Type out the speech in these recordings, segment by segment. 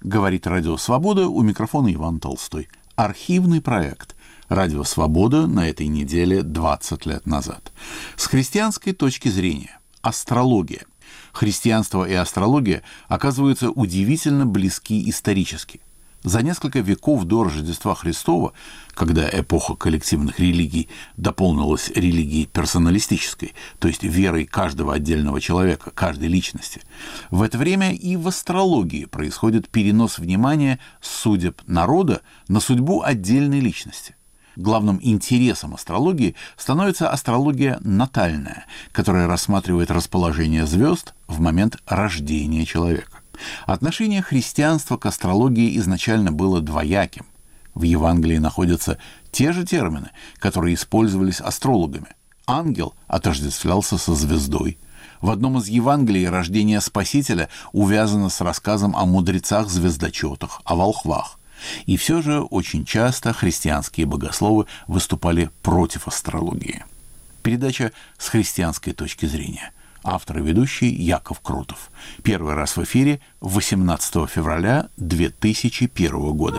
Говорит «Радио Свобода», у микрофона Иван Толстой. Архивный проект «Радио Свобода» на этой неделе 20 лет назад. С христианской точки зрения астрология. Христианство и астрология оказываются удивительно близки исторически. За несколько веков до Рождества Христова, когда эпоха коллективных религий дополнилась религией персоналистической, то есть верой каждого отдельного человека, каждой личности, в это время и в астрологии происходит перенос внимания с судеб народа на судьбу отдельной личности. Главным интересом астрологии становится астрология натальная, которая рассматривает расположение звезд в момент рождения человека. Отношение христианства к астрологии изначально было двояким. В Евангелии находятся те же термины, которые использовались астрологами. Ангел отождествлялся со звездой. В одном из Евангелий рождение Спасителя увязано с рассказом о мудрецах-звездочетах, о волхвах. И все же очень часто христианские богословы выступали против астрологии. Передача с христианской точки зрения. Автор и ведущий Яков Кротов. Первый раз в эфире 18 февраля 2001 года.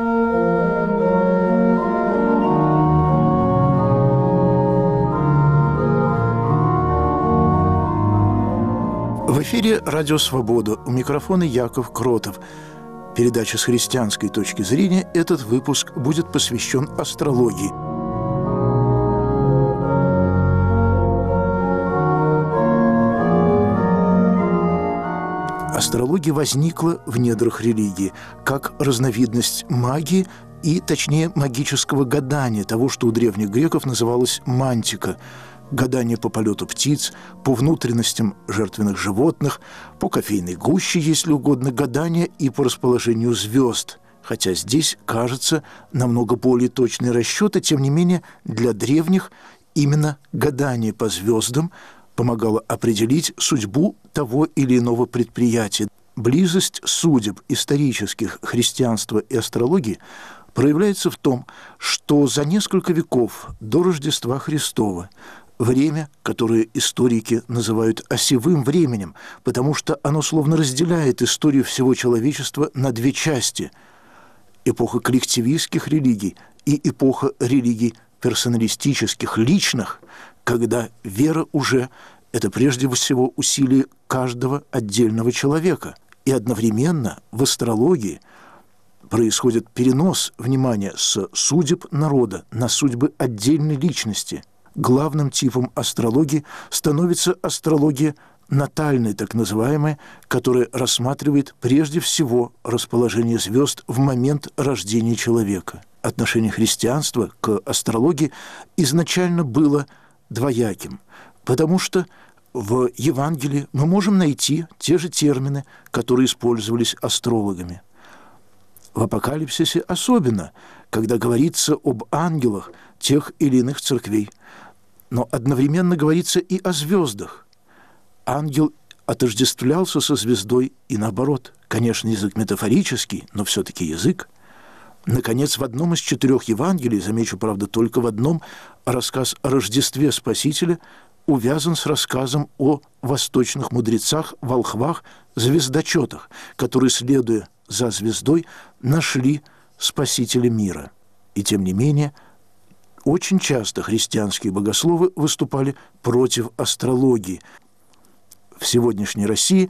В эфире «Радио Свобода». У микрофона Яков Кротов. Передача с христианской точки зрения. Этот выпуск будет посвящен астрологии. Астрология возникла в недрах религии как разновидность магии и, точнее, магического гадания, того, что у древних греков называлось мантика. Гадание по полету птиц, по внутренностям жертвенных животных, по кофейной гуще, если угодно, гадание и по расположению звезд. Хотя здесь, кажется, намного более точные расчеты, тем не менее, для древних именно гадание по звездам помогало определить судьбу того или иного предприятия. Близость судеб исторических христианства и астрологии проявляется в том, что за несколько веков до Рождества Христова время, которое историки называют осевым временем, потому что оно словно разделяет историю всего человечества на две части – эпоха коллективистских религий и эпоха религий персоналистических, личных, когда вера уже – это прежде всего усилие каждого отдельного человека. И одновременно в астрологии происходит перенос внимания с судеб народа на судьбы отдельной личности. Главным типом астрологии становится астрология натальная, так называемая, которая рассматривает прежде всего расположение звезд в момент рождения человека. Отношение христианства к астрологии изначально было двояким, потому что в Евангелии мы можем найти те же термины, которые использовались астрологами. В Апокалипсисе особенно, когда говорится об ангелах тех или иных церквей, но одновременно говорится и о звездах. Ангел отождествлялся со звездой и наоборот. Конечно, язык метафорический, но все-таки язык. Наконец, в одном из 4 Евангелий, замечу, правда, только в одном, рассказ о Рождестве Спасителя увязан с рассказом о восточных мудрецах, волхвах, звездочетах, которые, следуя за звездой, нашли Спасителя мира. И тем не менее, очень часто христианские богословы выступали против астрологии. В сегодняшней России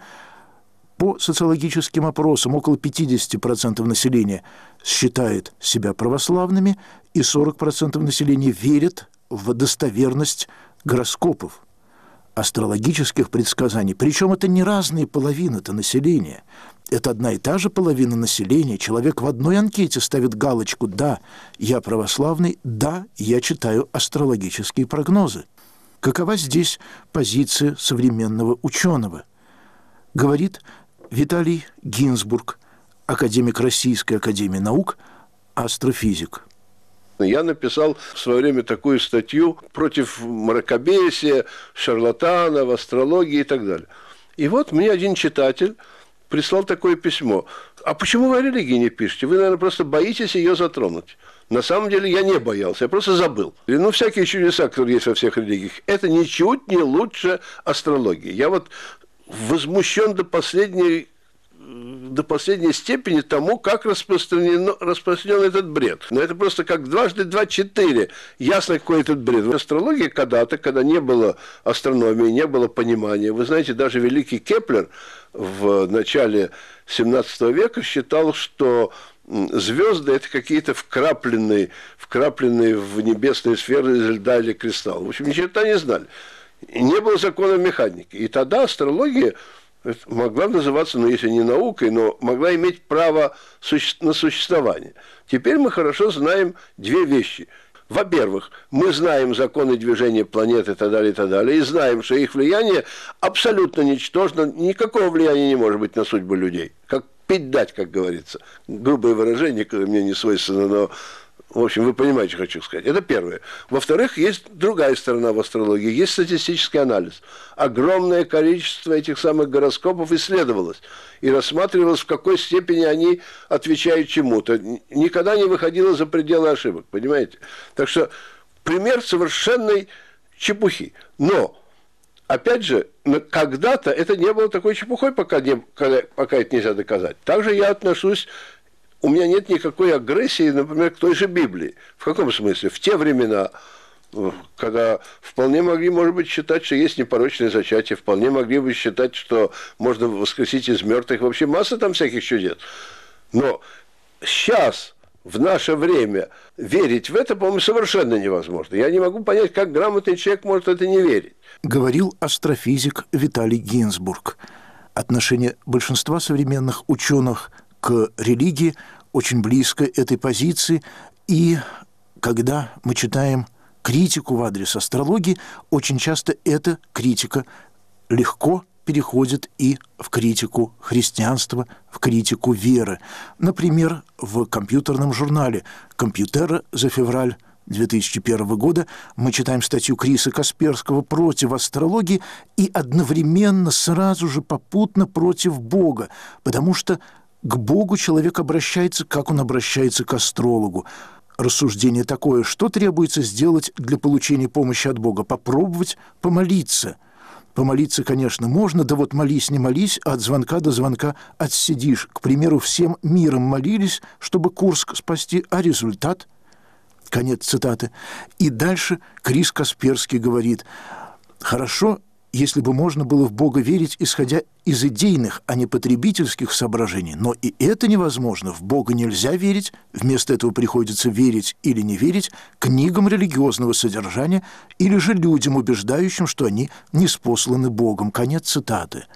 по социологическим опросам около 50% населения считает себя православными, и 40% населения верят в достоверность гороскопов, астрологических предсказаний. Причем это не разные половины-то населения. Это одна и та же половина населения. Человек в одной анкете ставит галочку «Да, я православный», «Да, я читаю астрологические прогнозы». Какова здесь позиция современного ученого? Говорит Виталий Гинзбург, академик Российской академии наук, астрофизик. Я написал в свое время такую статью против мракобесия, шарлатанов, астрологии и так далее. И вот мне один читатель прислал такое письмо. А почему вы о религии не пишете? Вы, наверное, просто боитесь ее затронуть. На самом деле я не боялся, я просто забыл. Ну, всякие чудеса, которые есть во всех религиях, это ничуть не лучше астрологии. Я вот возмущен до последней до последней степени тому, как распространен этот бред. Но это просто как 2 × 2 = 4. Ясно, какой этот бред. В астрологии когда-то, когда не было астрономии, не было понимания. Вы знаете, даже великий Кеплер в начале 17 века считал, что звезды – это какие-то вкрапленные в небесные сферы из льда или кристалла. В общем, ни черта не знали. И не было закона механики. И тогда астрология могла называться, ну, если не наукой, но могла иметь право на существование. Теперь мы хорошо знаем 2 вещи. Во-первых, мы знаем законы движения планет и так далее, и знаем, что их влияние абсолютно ничтожно, никакого влияния не может быть на судьбу людей. Как пить дать, как говорится. Грубое выражение, которое мне не свойственно, но, в общем, вы понимаете, что хочу сказать. Это первое. Во-вторых, есть другая сторона в астрологии, есть статистический анализ. Огромное количество этих самых гороскопов исследовалось и рассматривалось, в какой степени они отвечают чему-то. Никогда не выходило за пределы ошибок, понимаете? Так что пример совершенной чепухи. Но опять же, когда-то это не было такой чепухой, пока это нельзя доказать. Также я отношусь, у меня нет никакой агрессии, например, к той же Библии. В каком смысле? В те времена, когда вполне могли, может быть, считать, что есть непорочное зачатие, вполне могли бы считать, что можно воскресить из мертвых. Вообще масса там всяких чудес. Но сейчас, в наше время, верить в это, по-моему, совершенно невозможно. Я не могу понять, как грамотный человек может в это не верить. Говорил астрофизик Виталий Гинзбург. Отношение большинства современных ученых к религии очень близко этой позиции. И когда мы читаем критику в адрес астрологии, очень часто эта критика легко переходит и в критику христианства, в критику веры. Например, в компьютерном журнале «Компьютера» за февраль 2001 года мы читаем статью Криса Касперского против астрологии и одновременно, сразу же попутно против Бога, потому что к Богу человек обращается, как он обращается к астрологу. Рассуждение такое: что требуется сделать для получения помощи от Бога? Попробовать помолиться. Помолиться, конечно, можно, да вот молись, не молись, а от звонка до звонка отсидишь. К примеру, всем миром молились, чтобы Курск спасти, а результат? Конец цитаты. И дальше Крис Касперский говорит: хорошо, если бы можно было в Бога верить, исходя из идейных, а не потребительских соображений. Но и это невозможно. В Бога нельзя верить. Вместо этого приходится верить или не верить книгам религиозного содержания или же людям, убеждающим, что они ниспосланы Богом. Конец цитаты.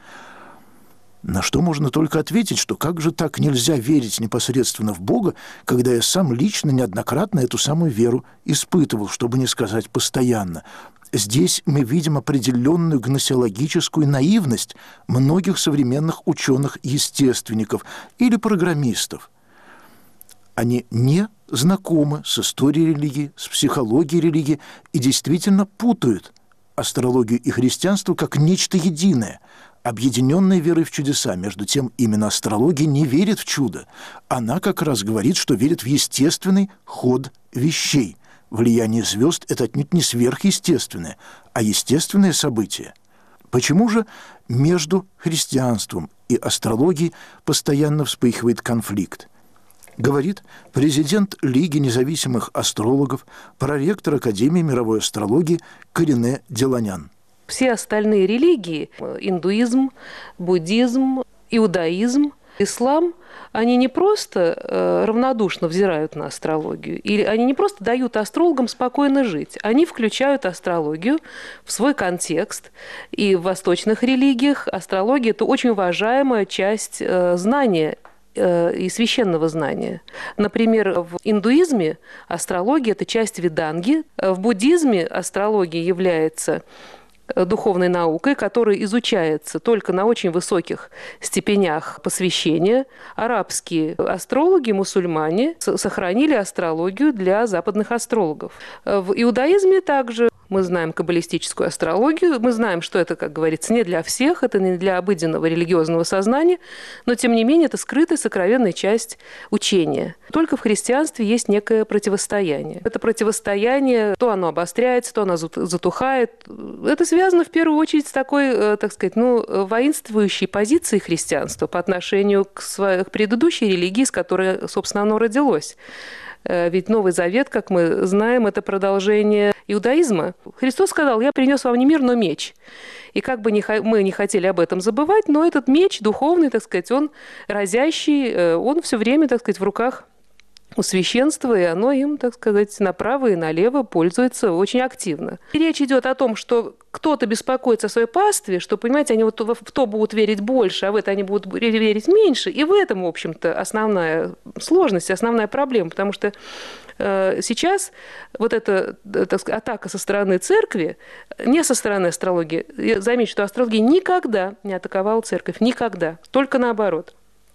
На что можно только ответить, что как же так нельзя верить непосредственно в Бога, когда я сам лично неоднократно эту самую веру испытывал, чтобы не сказать постоянно. Здесь мы видим определенную гносеологическую наивность многих современных ученых-естественников или программистов. Они не знакомы с историей религии, с психологией религии и действительно путают астрологию и христианство как нечто единое, объединенное верой в чудеса. Между тем, именно астрология не верит в чудо. Она как раз говорит, что верит в естественный ход вещей. Влияние звезд – это отнюдь не сверхъестественное, а естественное событие. Почему же между христианством и астрологией постоянно вспыхивает конфликт? Говорит президент Лиги независимых астрологов, проректор Академии мировой астрологии Карине Деланян. Все остальные религии – индуизм, буддизм, иудаизм, ислам – они не просто равнодушно взирают на астрологию, или они не просто дают астрологам спокойно жить, они включают астрологию в свой контекст. И в восточных религиях астрология – это очень уважаемая часть знания и священного знания. Например, в индуизме астрология – это часть веданги, в буддизме астрология является духовной наукой, которая изучается только на очень высоких степенях посвящения. Арабские астрологи, мусульмане сохранили астрологию для западных астрологов. В иудаизме также Мы знаем каббалистическую астрологию, мы знаем, что это, как говорится, не для всех, это не для обыденного религиозного сознания, но, тем не менее, это скрытая, сокровенная часть учения. Только в христианстве есть некое противостояние. Это противостояние, то оно обостряется, то оно затухает. Это связано, в первую очередь, с такой, так сказать, воинствующей позицией христианства по отношению к предыдущей религии, с которой, собственно, оно родилось. Ведь Новый Завет, как мы знаем, это продолжение иудаизма. Христос сказал: «Я принес вам не мир, но меч». И как бы мы не хотели об этом забывать, но этот меч духовный, так сказать, он разящий, он все время, так сказать, в руках у священства, и оно им, так сказать, направо и налево пользуется очень активно. И речь идет о том, что кто-то беспокоится о своей пастве, что, понимаете, они вот в то будут верить больше, а в это они будут верить меньше. И в этом, в общем-то, основная сложность, основная проблема, потому что сейчас вот эта, так сказать, атака со стороны церкви, не со стороны астрологии. Я замечу, что астрология никогда не атаковала церковь, никогда, только наоборот.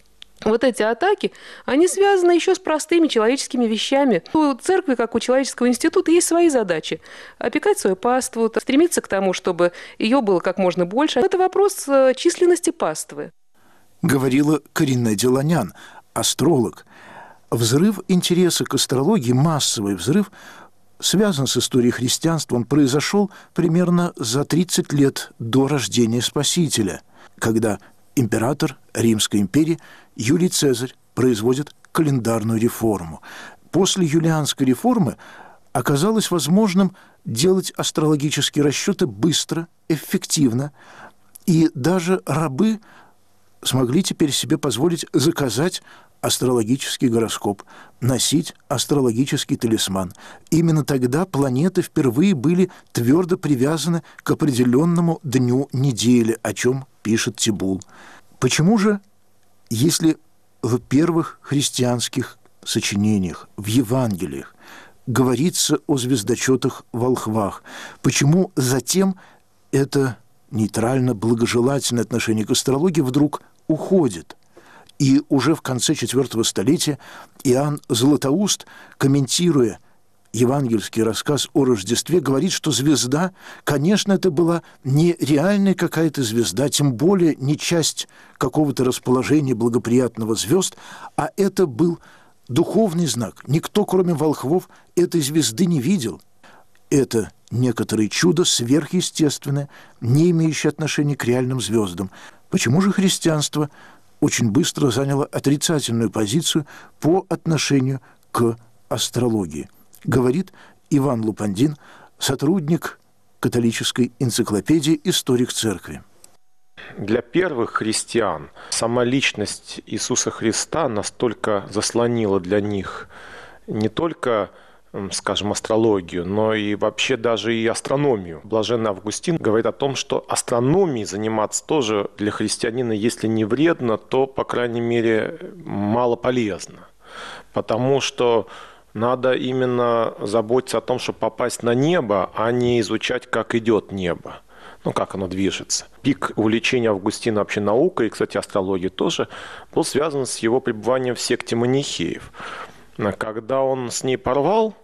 Вот эти атаки, они связаны еще с простыми человеческими вещами. У церкви, как у человеческого института, есть свои задачи. Опекать свою паству, стремиться к тому, чтобы ее было как можно больше. Это вопрос численности паствы. Говорила Коринна Деланян, астролог. Взрыв интереса к астрологии, массовый взрыв, связан с историей христианства. Он произошел примерно за 30 лет до рождения Спасителя, когда император Римской империи Юлий Цезарь производит календарную реформу. После Юлианской реформы оказалось возможным делать астрологические расчеты быстро, эффективно, и даже рабы смогли теперь себе позволить заказать астрологический гороскоп, носить астрологический талисман. Именно тогда планеты впервые были твердо привязаны к определенному дню недели, о чем пишет Тибул. Почему же, если в первых христианских сочинениях, в Евангелиях говорится о звездочетах-волхвах, почему затем это нейтрально-благожелательное отношение к астрологии вдруг уходит? И уже в конце IV столетия Иоанн Златоуст, комментируя евангельский рассказ о Рождестве, говорит, что звезда, конечно, это была не реальная какая-то звезда, тем более не часть какого-то расположения благоприятного звезд, а это был духовный знак. Никто, кроме волхвов, этой звезды не видел. Это некоторое чудо сверхъестественное, не имеющее отношения к реальным звездам. Почему же христианство очень быстро заняло отрицательную позицию по отношению к астрологии? Говорит Иван Лупандин, сотрудник католической энциклопедии «Историк церкви». Для первых христиан сама личность Иисуса Христа настолько заслонила для них не только, скажем, астрологию, но и вообще даже и астрономию. Блаженный Августин говорит о том, что астрономией заниматься тоже для христианина, если не вредно, то, по крайней мере, мало полезно. Потому что надо именно заботиться о том, чтобы попасть на небо, а не изучать, как идет небо, как оно движется. Пик увлечения Августина вообще наукой, и, кстати, астрологией тоже, был связан с его пребыванием в секте манихеев. Когда он с ней порвал,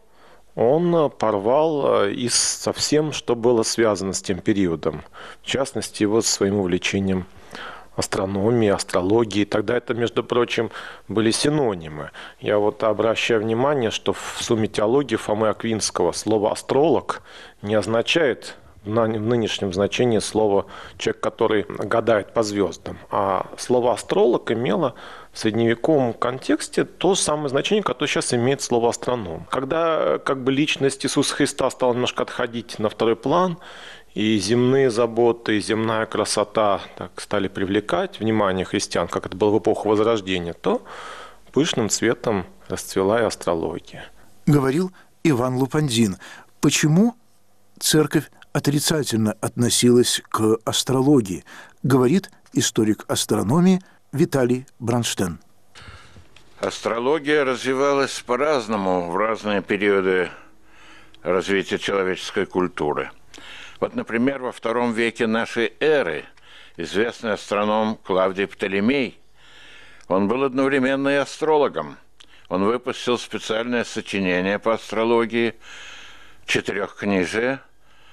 он порвал и со всем, что было связано с тем периодом. В частности, его своим увлечением астрономии, астрологии. Тогда это, между прочим, были синонимы. Я обращаю внимание, что в сумме теологии Фомы Аквинского слово «астролог» не означает в нынешнем значении слово «человек, который гадает по звездам». А слово «астролог» имело в средневековом контексте то самое значение, которое сейчас имеет слово «астроном». Когда личность Иисуса Христа стала немножко отходить на второй план, и земные заботы, и земная красота стали привлекать внимание христиан, как это было в эпоху Возрождения, то пышным цветом расцвела и астрология. Говорил Иван Лупандин. Почему церковь отрицательно относилась к астрологии? Говорит историк астрономии Виталий Бронштейн. Астрология развивалась по-разному в разные периоды развития человеческой культуры. Например, во II веке нашей эры известный астроном Клавдий Птолемей, он был одновременно и астрологом. Он выпустил специальное сочинение по астрологии, 4-книжие,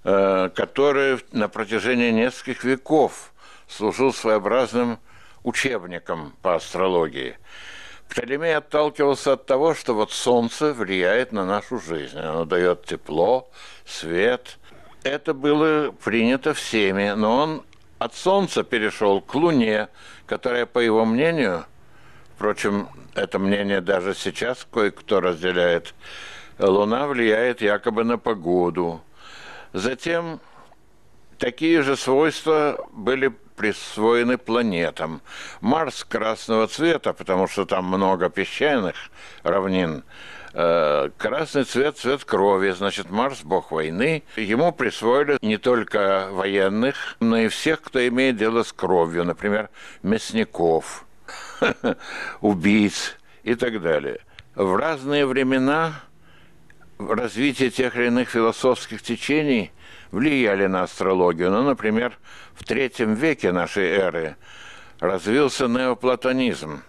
который на протяжении нескольких веков служил своеобразным учебником по астрологии. Птолемей отталкивался от того, что вот Солнце влияет на нашу жизнь. Оно дает тепло, свет. Это было принято всеми, но он от Солнца перешел к Луне, которая, по его мнению, впрочем, это мнение даже сейчас кое-кто разделяет, Луна влияет якобы на погоду. Затем такие же свойства были присвоены планетам. Марс красного цвета, потому что там много песчаных равнин. Красный цвет – цвет крови, значит, Марс – бог войны. Ему присвоили не только военных, но и всех, кто имеет дело с кровью, например, мясников, убийц и так далее. В разные времена развитие тех или иных философских течений влияли на астрологию. Ну, например, в III веке нашей эры развился неоплатонизм,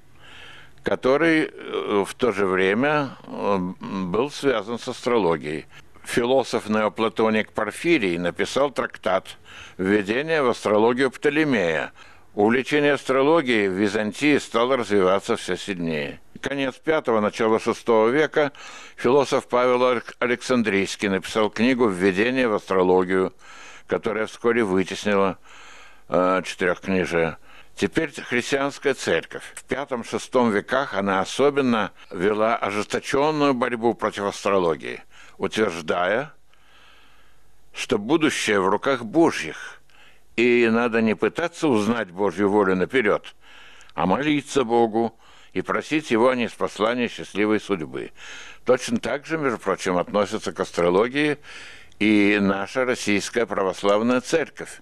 который в то же время был связан с астрологией. Философ-неоплатоник Порфирий написал трактат «Введение в астрологию Птолемея». Увлечение астрологией в Византии стало развиваться все сильнее. Конец V – начало VI века философ Павел Александрийский написал книгу «Введение в астрологию», которая вскоре вытеснила четырехкнижие. Теперь христианская церковь. В V-VI веках она особенно вела ожесточенную борьбу против астрологии, утверждая, что будущее в руках Божьих, и надо не пытаться узнать Божью волю наперед, а молиться Богу и просить Его о ниспослании счастливой судьбы. Точно так же, между прочим, относится к астрологии и наша российская православная церковь.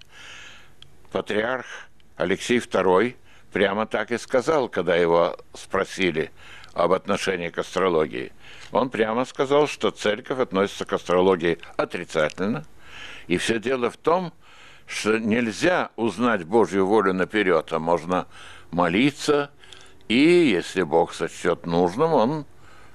Патриарх Алексей II прямо так и сказал, когда его спросили об отношении к астрологии. Он прямо сказал, что церковь относится к астрологии отрицательно, и все дело в том, что нельзя узнать Божью волю наперед, а можно молиться, и если Бог сочтет нужным, Он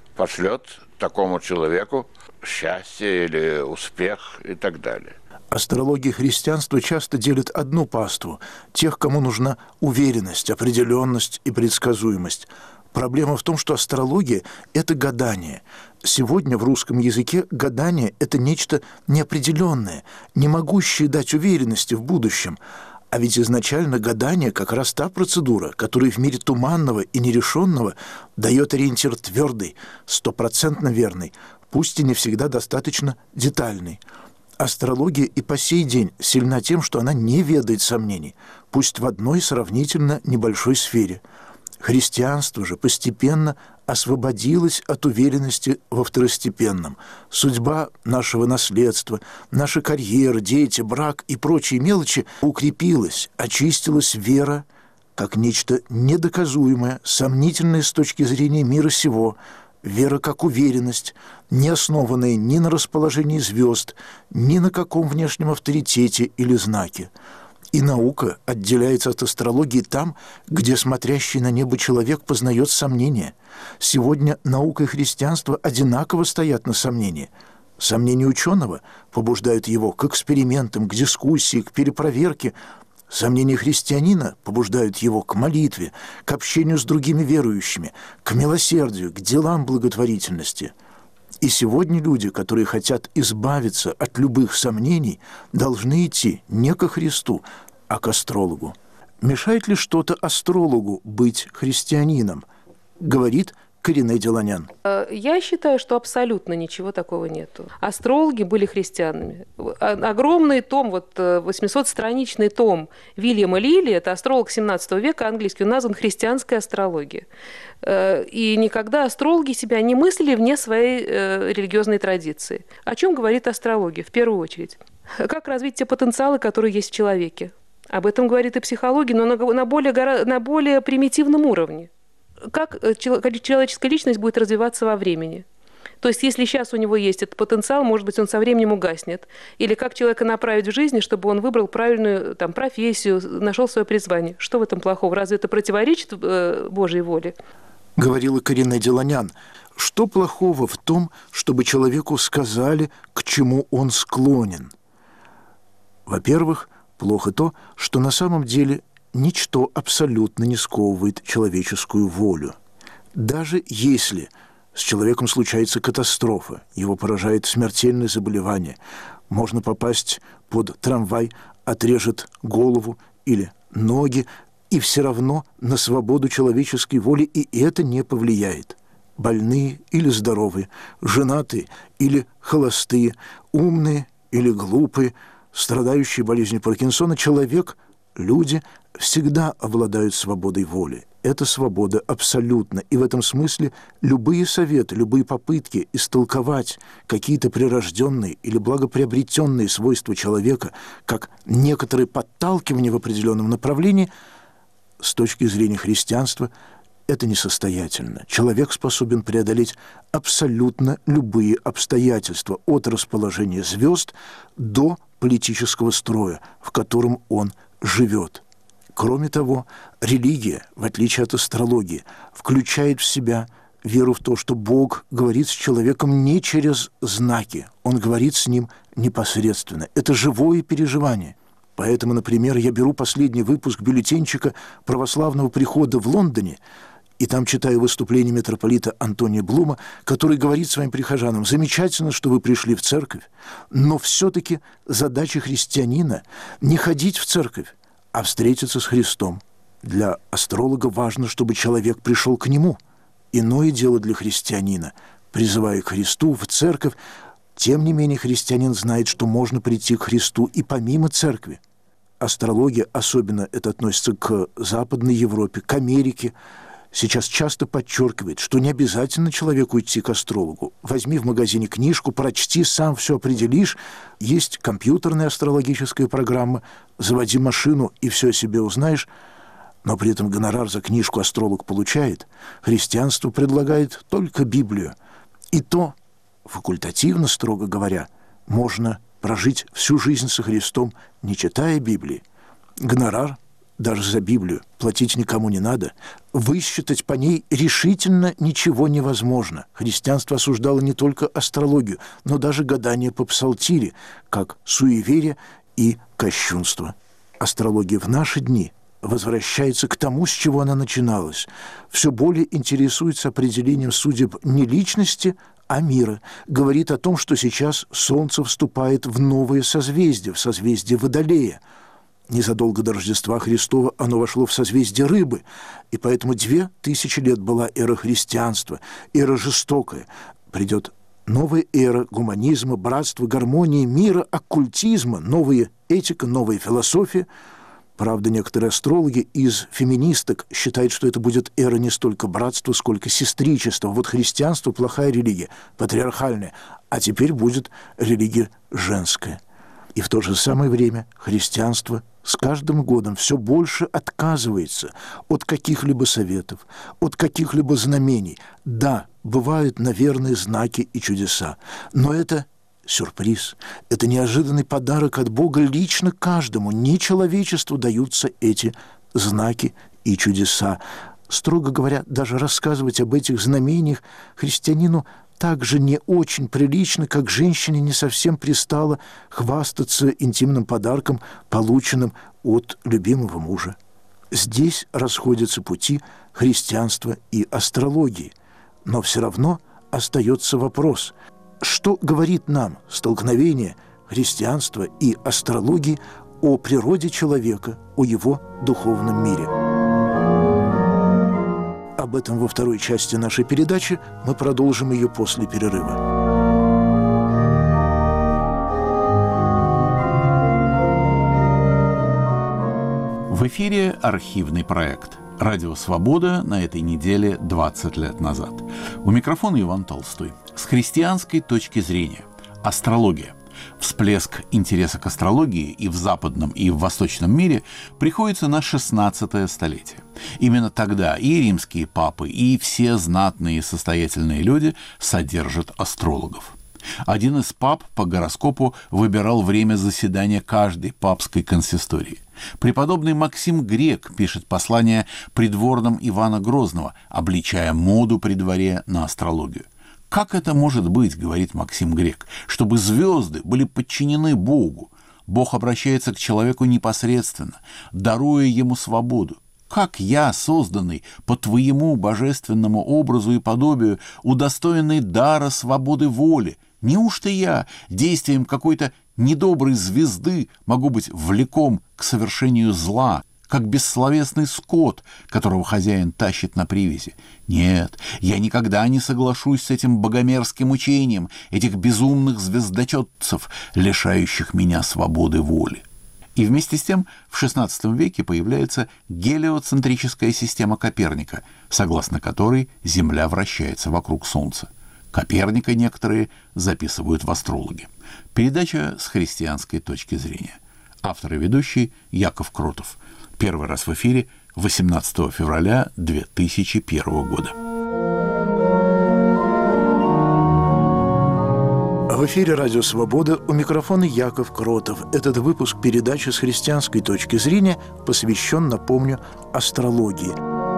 пошлет такому человеку счастье или успех и так далее. Астрология христианства часто делит одну паству – тех, кому нужна уверенность, определенность и предсказуемость. Проблема в том, что астрология – это гадание. Сегодня в русском языке гадание – это нечто неопределенное, не могущее дать уверенности в будущем. А ведь изначально гадание как раз та процедура, которая в мире туманного и нерешенного дает ориентир твердый, 100% верный, пусть и не всегда достаточно детальный. Астрология и по сей день сильна тем, что она не ведает сомнений, пусть в одной сравнительно небольшой сфере. Христианство же постепенно освободилось от уверенности во второстепенном. Судьба нашего наследства, наша карьера, дети, брак и прочие мелочи укрепилась, очистилась вера, как нечто недоказуемое, сомнительное с точки зрения мира сего, вера как уверенность, не основанная ни на расположении звезд, ни на каком внешнем авторитете или знаке. И наука отделяется от астрологии там, где смотрящий на небо человек познает сомнения. Сегодня наука и христианство одинаково стоят на сомнении. Сомнения ученого побуждают его к экспериментам, к дискуссии, к перепроверке. Сомнения христианина побуждают его к молитве, к общению с другими верующими, к милосердию, к делам благотворительности. И сегодня люди, которые хотят избавиться от любых сомнений, должны идти не ко Христу, а к астрологу. Мешает ли что-то астрологу быть христианином? Говорит Карине Деланян. Я считаю, что абсолютно ничего такого нету. Астрологи были христианами. Огромный том, 800-страничный том Вильяма Лилли, это астролог 17 века, английский, он назван «Христианская астрология». И никогда астрологи себя не мыслили вне своей религиозной традиции. О чем говорит астрология в первую очередь? Как развить те потенциалы, которые есть в человеке? Об этом говорит и психология, но на более примитивном уровне. Как человеческая личность будет развиваться во времени. То есть, если сейчас у него есть этот потенциал, может быть, он со временем угаснет. Или как человека направить в жизни, чтобы он выбрал правильную профессию, нашел свое призвание. Что в этом плохого? Разве это противоречит Божьей воле? Говорила Карине Деланян. Что плохого в том, чтобы человеку сказали, к чему он склонен? Во-первых, плохо то, что на самом деле ничто абсолютно не сковывает человеческую волю. Даже если с человеком случается катастрофа, его поражает смертельное заболевание, можно попасть под трамвай, отрежет голову или ноги, и все равно на свободу человеческой воли и это не повлияет. Больные или здоровые, женатые или холостые, умные или глупые, страдающие болезнью Паркинсона, человек, люди всегда обладают свободой воли. Это свобода абсолютна. И в этом смысле любые советы, любые попытки истолковать какие-то прирожденные или благоприобретенные свойства человека как некоторые подталкивания в определенном направлении, с точки зрения христианства, это несостоятельно. Человек способен преодолеть абсолютно любые обстоятельства, от расположения звезд до политического строя, в котором он живет. Кроме того, религия, в отличие от астрологии, включает в себя веру в то, что Бог говорит с человеком не через знаки, Он говорит с ним непосредственно. Это живое переживание. Поэтому, например, я беру последний выпуск бюллетенчика православного прихода в Лондоне, и там читаю выступление митрополита Антония Блума, который говорит своим прихожанам: замечательно, что вы пришли в церковь, но все-таки задача христианина не ходить в церковь, а встретиться с Христом. Для астролога важно, чтобы человек пришел к нему. Иное дело для христианина, призывая к Христу в церковь. Тем не менее, христианин знает, что можно прийти к Христу и помимо церкви. Астрология, особенно это относится к Западной Европе, к Америке, сейчас часто подчеркивает, что не обязательно человеку идти к астрологу. Возьми в магазине книжку, прочти, сам все определишь. Есть компьютерная астрологическая программа, заводи машину и все о себе узнаешь. Но при этом гонорар за книжку астролог получает. Христианство предлагает только Библию. И то, факультативно, строго говоря, можно прожить всю жизнь со Христом, не читая Библии. Гонорар даже за Библию платить никому не надо. Высчитать по ней решительно ничего невозможно. Христианство осуждало не только астрологию, но даже гадание по псалтире, как суеверие и кощунство. Астрология в наши дни возвращается к тому, с чего она начиналась. Все более интересуется определением судеб не личности, а мира. Говорит о том, что сейчас Солнце вступает в новое созвездие, в созвездие Водолея. Незадолго до Рождества Христова оно вошло в созвездие Рыбы, и поэтому 2000 лет была эра христианства, эра жестокая. Придет новая эра гуманизма, братства, гармонии, мира, оккультизма, новая этика, новая философия. Правда, некоторые астрологи из феминисток считают, что это будет эра не столько братства, сколько сестричества. Вот христианство – плохая религия, патриархальная, а теперь будет религия женская. И в то же самое время христианство с каждым годом все больше отказывается от каких-либо советов, от каких-либо знамений. Да, бывают, наверное, знаки и чудеса, но это сюрприз, это неожиданный подарок от Бога лично каждому. Не человечеству даются эти знаки и чудеса. Строго говоря, даже рассказывать об этих знамениях христианину также не очень прилично, как женщине не совсем пристало хвастаться интимным подарком, полученным от любимого мужа. Здесь расходятся пути христианства и астрологии. Но все равно остается вопрос, что говорит нам столкновение христианства и астрологии о природе человека, о его духовном мире. Об этом во второй части нашей передачи. Мы продолжим ее после перерыва. В эфире архивный проект «Радио Свобода» на этой неделе 20 лет назад. У микрофона Иван Толстой. С христианской точки зрения. Астрология. Всплеск интереса к астрологии и в западном, и в восточном мире приходится на 16-е столетие. Именно тогда и римские папы, и все знатные и состоятельные люди содержат астрологов. Один из пап по гороскопу выбирал время заседания каждой папской консистории. Преподобный Максим Грек пишет послание придворным Ивана Грозного, обличая моду при дворе на астрологию. «Как это может быть, — говорит Максим Грек, — чтобы звезды были подчинены Богу? Бог обращается к человеку непосредственно, даруя ему свободу. Как я, созданный по твоему божественному образу и подобию, удостоенный дара свободы воли, неужто я действием какой-то недоброй звезды могу быть влеком к совершению зла, как бессловесный скот, которого хозяин тащит на привязи? Нет, я никогда не соглашусь с этим богомерзким учением этих безумных звездочетцев, лишающих меня свободы воли. И вместе с тем в XVI веке появляется гелиоцентрическая система Коперника, согласно которой Земля вращается вокруг Солнца. Коперника некоторые записывают в астрологи. Передача с христианской точки зрения. Автор и ведущий Яков Кротов. Первый раз в эфире 18 февраля 2001 года. В эфире «Радио Свобода», у микрофона Яков Кротов. Этот выпуск передачи с христианской точки зрения посвящен, напомню, астрологии.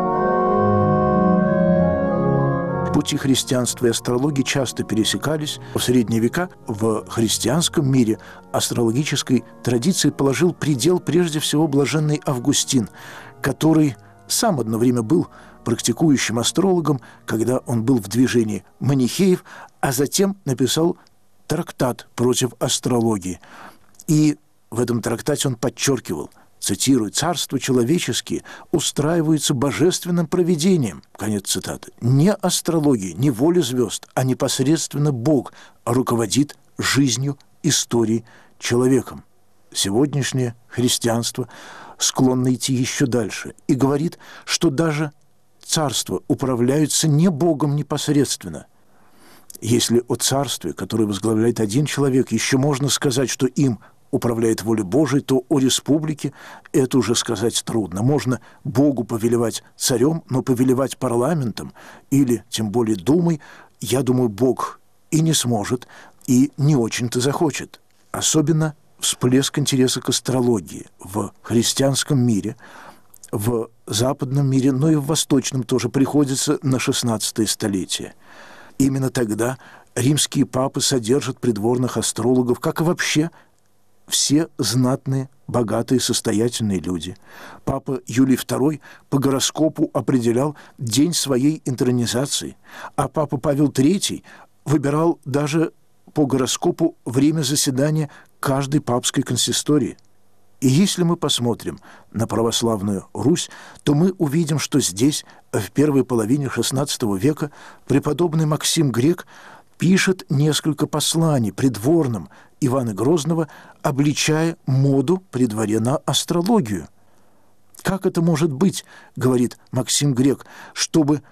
Пути христианства и астрологии часто пересекались. В средние века в христианском мире астрологической традиции положил предел прежде всего блаженный Августин, который сам одно время был практикующим астрологом, когда он был в движении манихеев, а затем написал трактат против астрологии. И в этом трактате он подчеркивал, цитирую, «Царства человеческие устраиваются божественным провидением». Конец цитаты. Не астрология, не воля звезд, а непосредственно Бог руководит жизнью, историей, человеком. Сегодняшнее христианство склонно идти еще дальше и говорит, что даже царства управляются не Богом непосредственно. Если о царстве, которое возглавляет один человек, еще можно сказать, что им управляет воля Божия, то о республике это уже сказать трудно. Можно Богу повелевать царем, но повелевать парламентом или, тем более, думой, я думаю, Бог и не сможет, и не очень-то захочет. Особенно всплеск интереса к астрологии в христианском мире, в западном мире, но и в восточном тоже приходится на XVI столетие. Именно тогда римские папы содержат придворных астрологов, как и вообще все знатные, богатые, состоятельные люди. Папа Юлий II по гороскопу определял день своей интронизации, а папа Павел III выбирал даже по гороскопу время заседания каждой папской консистории. И если мы посмотрим на православную Русь, то мы увидим, что здесь, в первой половине XVI века, преподобный Максим Грек пишет несколько посланий придворным Ивана Грозного, обличая моду при дворе на астрологию. «Как это может быть, — говорит Максим Грек, — чтобы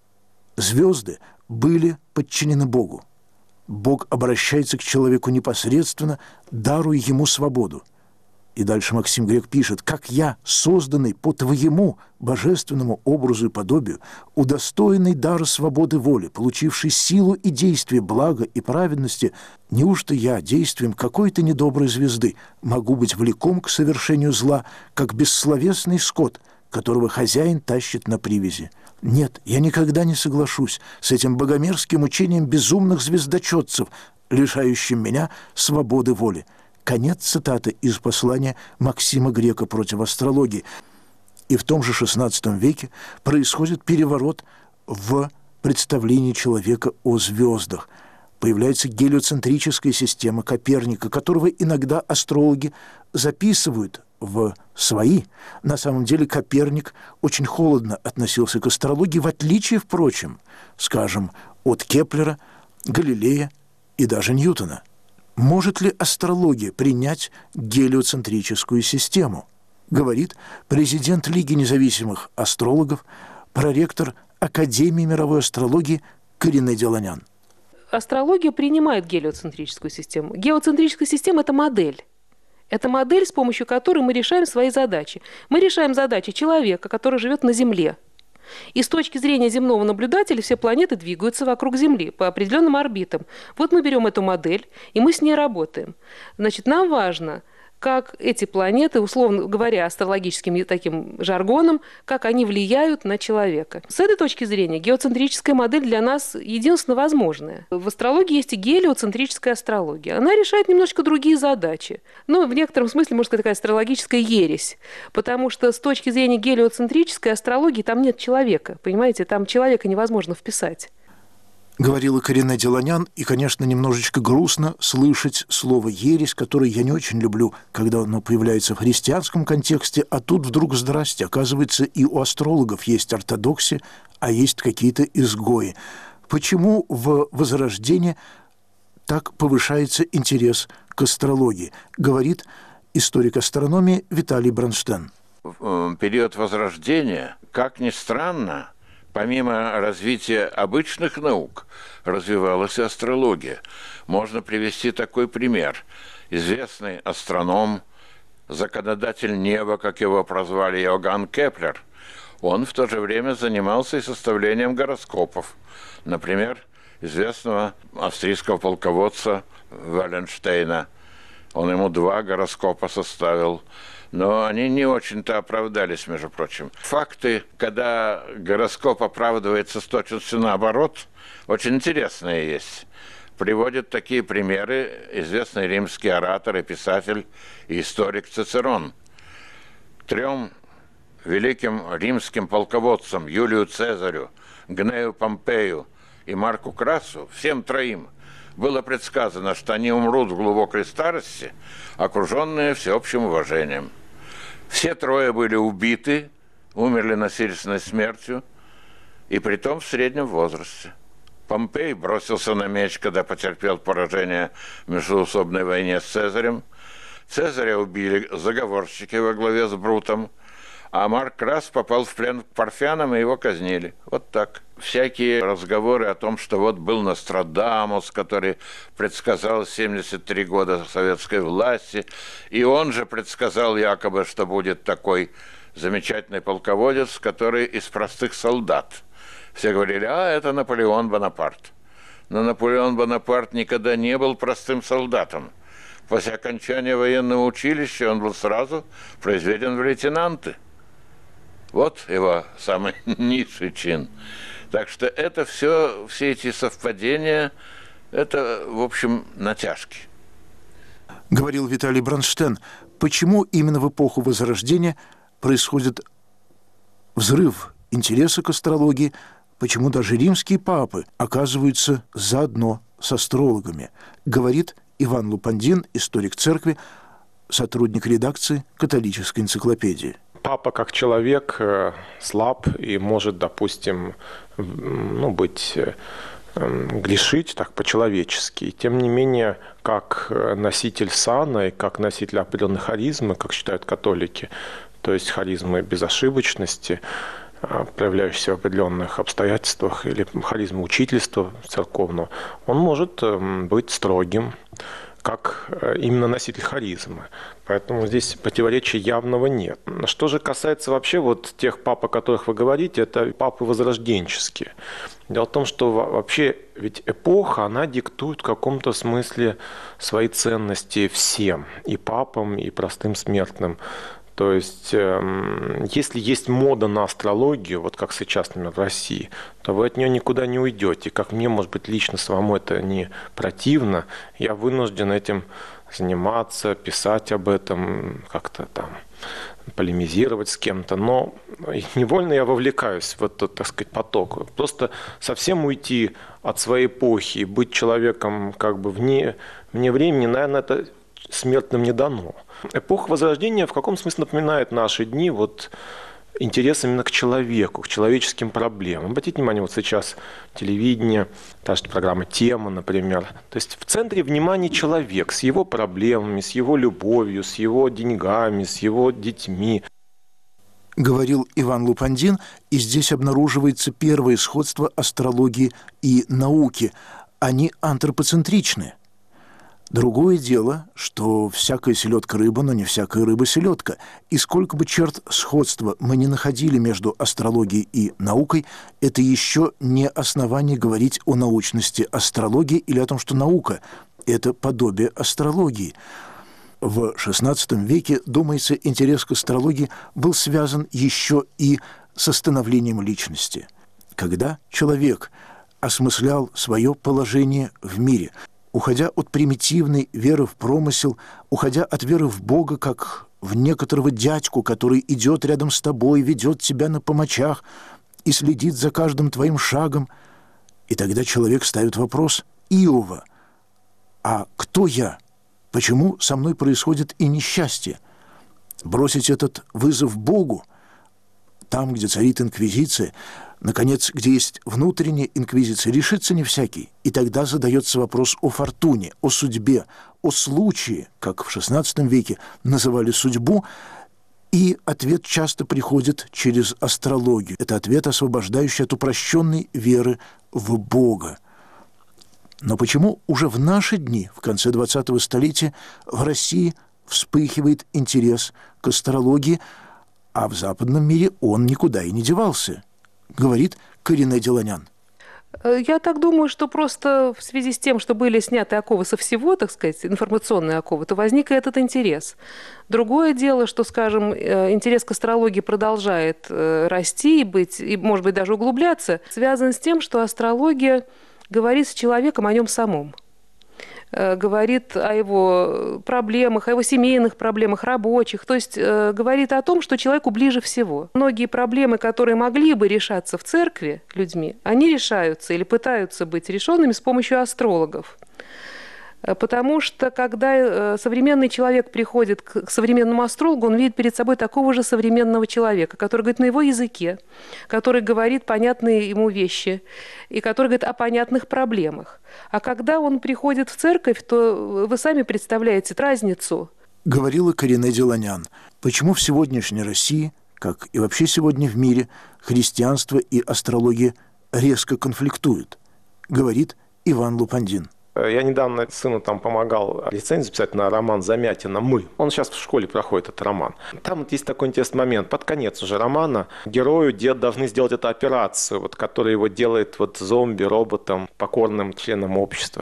звезды были подчинены Богу? Бог обращается к человеку непосредственно, даруя ему свободу». И дальше Максим Грек пишет: «Как я, созданный по твоему божественному образу и подобию, удостоенный дара свободы воли, получивший силу и действие блага и праведности, неужто я действием какой-то недоброй звезды могу быть влеком к совершению зла, как бессловесный скот, которого хозяин тащит на привязи? Нет, я никогда не соглашусь с этим богомерзким учением безумных звездочетцев, лишающим меня свободы воли». Конец цитаты из послания Максима Грека против астрологии. И в том же XVI веке происходит переворот в представлении человека о звездах. Появляется гелиоцентрическая система Коперника, которого иногда астрологи записывают в свои. На самом деле Коперник очень холодно относился к астрологии, в отличие, впрочем, скажем, от Кеплера, Галилея и даже Ньютона. Может ли астрология принять гелиоцентрическую систему? Говорит президент Лиги независимых астрологов, проректор Академии мировой астрологии Карине Деланян. Астрология принимает гелиоцентрическую систему. Геоцентрическая система – это модель. Это модель, с помощью которой мы решаем свои задачи. Мы решаем задачи человека, который живет на Земле. И с точки зрения земного наблюдателя все планеты двигаются вокруг Земли по определенным орбитам. Вот мы берем эту модель, и мы с ней работаем. Значит, нам важно как эти планеты, условно говоря, астрологическим таким жаргоном, как они влияют на человека. С этой точки зрения геоцентрическая модель для нас единственно возможная. В астрологии есть и гелиоцентрическая астрология. Она решает немножечко другие задачи. Ну, в некотором смысле, можно сказать, такая астрологическая ересь. Потому что с точки зрения гелиоцентрической астрологии там нет человека. Понимаете, там человека невозможно вписать. Говорила Карине Деланян, и, конечно, немножечко грустно слышать слово «ересь», которое я не очень люблю, когда оно появляется в христианском контексте, а тут вдруг, здрасте, оказывается, и у астрологов есть ортодоксия, а есть какие-то изгои. Почему в Возрождении так повышается интерес к астрологии, говорит историк астрономии Виталий Бронштейн. В период Возрождения, как ни странно, помимо развития обычных наук, развивалась и астрология. Можно привести такой пример. Известный астроном, законодатель неба, как его прозвали, Иоганн Кеплер, он в то же время занимался и составлением гороскопов. Например, известного австрийского полководца Валенштейна. Он ему 2 гороскопа составил. Но они не очень-то оправдались, между прочим. Факты, когда гороскоп оправдывается с точностью наоборот, очень интересные есть. Приводят такие примеры известный римский оратор и писатель и историк Цицерон. 3 великим римским полководцам Юлию Цезарю, Гнею Помпею и Марку Красу, всем 3 было предсказано, что они умрут в глубокой старости, окруженные всеобщим уважением. Все 3 были убиты, умерли насильственной смертью, и притом в среднем возрасте. Помпей бросился на меч, когда потерпел поражение в междоусобной войне с Цезарем. Цезаря убили заговорщики во главе с Брутом, а Марк Крас попал в плен к парфянам, и его казнили. Вот так. Всякие разговоры о том, что вот был Нострадамус, который предсказал 73 года советской власти, и он же предсказал якобы, что будет такой замечательный полководец, который из простых солдат. Все говорили, это Наполеон Бонапарт. Но Наполеон Бонапарт никогда не был простым солдатом. После окончания военного училища он был сразу произведен в лейтенанты. Вот его самый низший чин. Так что это все эти совпадения, это, в общем, натяжки. Говорил Виталий Бронштейн, почему именно в эпоху Возрождения происходит взрыв интереса к астрологии, почему даже римские папы оказываются заодно с астрологами, говорит Иван Лупандин, историк церкви, сотрудник редакции «Католической энциклопедии». Папа как человек слаб и может, допустим, грешить так по-человечески. И тем не менее, как носитель сана и как носитель определенной харизмы, как считают католики, то есть харизмы безошибочности, проявляющейся в определенных обстоятельствах, или харизма учительства церковного, он может быть строгим, как именно носитель харизмы. Поэтому здесь противоречия явного нет. Что же касается вообще вот тех пап, о которых вы говорите, это папы возрожденческие. Дело в том, что вообще ведь эпоха, она диктует в каком-то смысле свои ценности всем, и папам, и простым смертным. То есть, если есть мода на астрологию, вот как сейчас, например, в России, то вы от нее никуда не уйдете. Как мне, может быть, лично самому это не противно, я вынужден этим заниматься, писать об этом, как-то там полемизировать с кем-то, но невольно я вовлекаюсь в этот, так сказать, поток. Просто совсем уйти от своей эпохи и быть человеком как бы вне времени, наверное, это смертным не дано. Эпоха Возрождения в каком смысле напоминает наши дни вот интерес именно к человеку, к человеческим проблемам. Обратите внимание, вот сейчас телевидение, та же программа «Тема», например. То есть в центре внимания человек с его проблемами, с его любовью, с его деньгами, с его детьми. Говорил Иван Лупандин, и здесь обнаруживается первое сходство астрологии и науки. Они антропоцентричны. Другое дело, что всякая селедка рыба, но не всякая рыба селедка. И сколько бы черт сходства мы не находили между астрологией и наукой, это еще не основание говорить о научности астрологии или о том, что наука – это подобие астрологии. В XVI веке, думается, интерес к астрологии был связан еще и со становлением личности. Когда человек осмыслял свое положение в мире, уходя от примитивной веры в промысел, уходя от веры в Бога, как в некоторого дядьку, который идет рядом с тобой, ведет тебя на помочах и следит за каждым твоим шагом. И тогда человек ставит вопрос: Иова, а кто я? Почему со мной происходит и несчастье? Бросить этот вызов Богу, там, где царит инквизиция, наконец, где есть внутренняя инквизиция, решится не всякий. И тогда задается вопрос о фортуне, о судьбе, о случае, как в XVI веке называли судьбу, и ответ часто приходит через астрологию. Это ответ, освобождающий от упрощенной веры в Бога. Но почему уже в наши дни, в конце 20-го столетия, в России вспыхивает интерес к астрологии, а в западном мире он никуда и не девался, говорит Карине Деланян. Я так думаю, что просто в связи с тем, что были сняты оковы со всего, так сказать, информационные оковы, то возник и этот интерес. Другое дело, что, скажем, интерес к астрологии продолжает расти и, может быть, даже углубляться, связан с тем, что астрология говорит с человеком о нем самом. Говорит о его проблемах, о его семейных проблемах, рабочих. То есть говорит о том, что человеку ближе всего. Многие проблемы, которые могли бы решаться в церкви людьми, они решаются или пытаются быть решенными с помощью астрологов. Потому что, когда современный человек приходит к современному астрологу, он видит перед собой такого же современного человека, который говорит на его языке, который говорит понятные ему вещи и который говорит о понятных проблемах. А когда он приходит в церковь, то вы сами представляете разницу. Говорила Карине Деланян. Почему в сегодняшней России, как и вообще сегодня в мире, христианство и астрология резко конфликтуют? Говорит Иван Лупандин. Я недавно сыну там помогал рецензию писать на роман Замятина «Мы». Он сейчас в школе проходит этот роман. Там вот есть такой интересный момент. Под конец уже романа герою должны сделать эту операцию, вот, которая его делает вот зомби, роботом, покорным членом общества.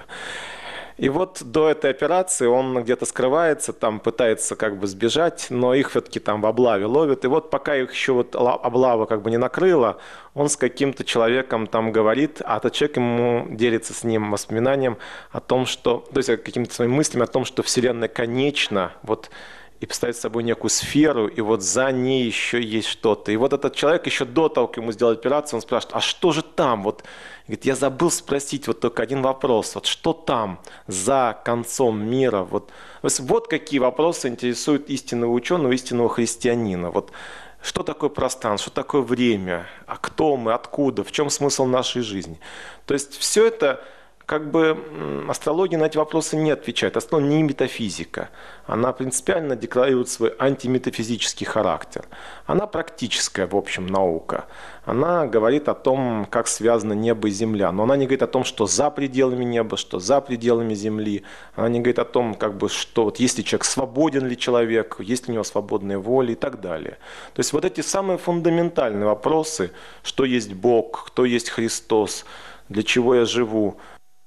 И вот до этой операции он где-то скрывается, там пытается как бы сбежать, но их все-таки там в облаве ловят. И вот пока их еще вот облава как бы не накрыла, он с каким-то человеком там говорит, а этот человек ему делится с ним воспоминанием о том, что, то есть какими-то своими мыслями о том, что Вселенная конечна, вот, и представить собой некую сферу, и вот за ней еще есть что-то. И вот этот человек еще до того, как ему сделать операцию, он спрашивает: а что же там? Вот, говорит, я забыл спросить вот только один вопрос. Вот что там за концом мира? Вот, вот какие вопросы интересуют истинного ученого, истинного христианина. Вот, что такое пространство, что такое время, а кто мы, откуда, в чем смысл нашей жизни? То есть все это... Как бы астрология на эти вопросы не отвечает. Астрология не метафизика. Она принципиально декларирует свой антиметафизический характер. Она практическая, в общем, наука. Она говорит о том, как связано небо и земля. Но она не говорит о том, что за пределами неба, что за пределами земли. Она не говорит о том, как бы, что вот есть ли человек, свободен ли человек, есть ли у него свободная воля и так далее. То есть вот эти самые фундаментальные вопросы, что есть Бог, кто есть Христос, для чего я живу.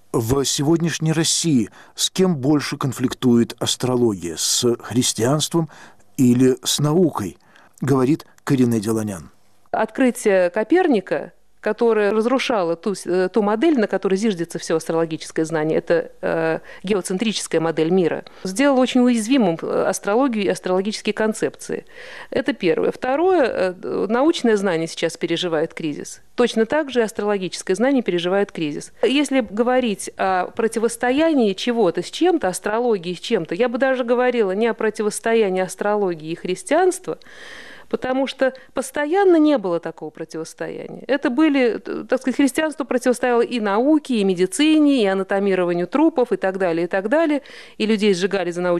В сегодняшней России с кем больше конфликтует астрология? С христианством или с наукой? Говорит Карине Деланян. Открытие Коперника, которое разрушало ту модель, на которой зиждется все астрологическое знание, это геоцентрическая модель мира, сделало очень уязвимым астрологию и астрологические концепции. Это первое. Второе, научное знание сейчас переживает кризис. Точно так же и астрологическое знание переживает кризис. Если говорить о противостоянии чего-то с чем-то, астрологии с чем-то, я бы даже говорила не о противостоянии астрологии и христианства, потому что постоянно не было такого противостояния. Это были, так сказать, христианство противостояло и науке, и медицине, и анатомированию трупов, и так далее, и людей сжигали за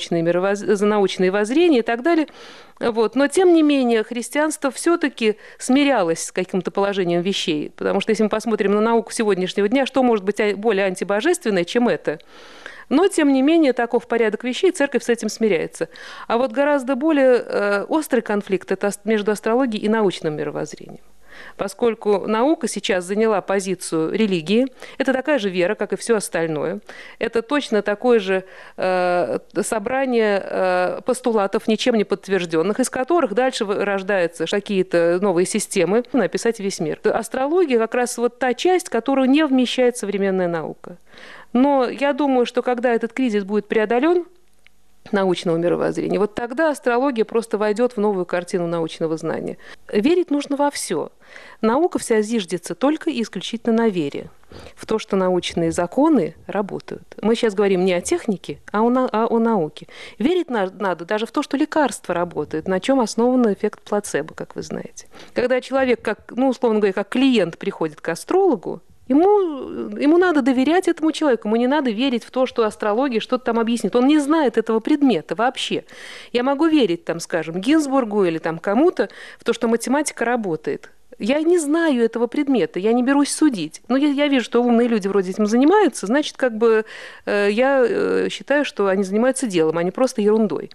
научные воззрения и так далее. Вот. Но, тем не менее, христианство все-таки смирялось с каким-то положением вещей, потому что если мы посмотрим на науку сегодняшнего дня, что может быть более антибожественное, чем это? Но, тем не менее, таков порядок вещей, церковь с этим смиряется. А вот гораздо более острый конфликт – это между астрологией и научным мировоззрением. поскольку наука сейчас заняла позицию религии. Это такая же вера, как и все остальное. Это точно такое же собрание постулатов, ничем не подтвержденных, из которых дальше рождаются какие-то новые системы, описать весь мир. Астрология как раз вот та часть, которую не вмещает современная наука. Но я думаю, что когда этот кризис будет преодолен, научного мировоззрения, вот тогда астрология просто войдет в новую картину научного знания. Верить нужно во все. Наука вся зиждется только и исключительно на вере, в то, что научные законы работают. Мы сейчас говорим не о технике, а о науке. Верить надо даже в то, что лекарство работает, на чем основан эффект плацебо, как вы знаете. Когда человек, условно говоря, как клиент приходит к астрологу, ему надо доверять этому человеку, ему не надо верить в то, что астрология что-то там объяснит. Он не знает этого предмета вообще. Я могу верить, скажем, Гинзбургу или кому-то в то, что математика работает. Я не знаю этого предмета, я не берусь судить. Но я вижу, что умные люди вроде этим занимаются, значит, я считаю, что они занимаются делом, а не просто ерундой.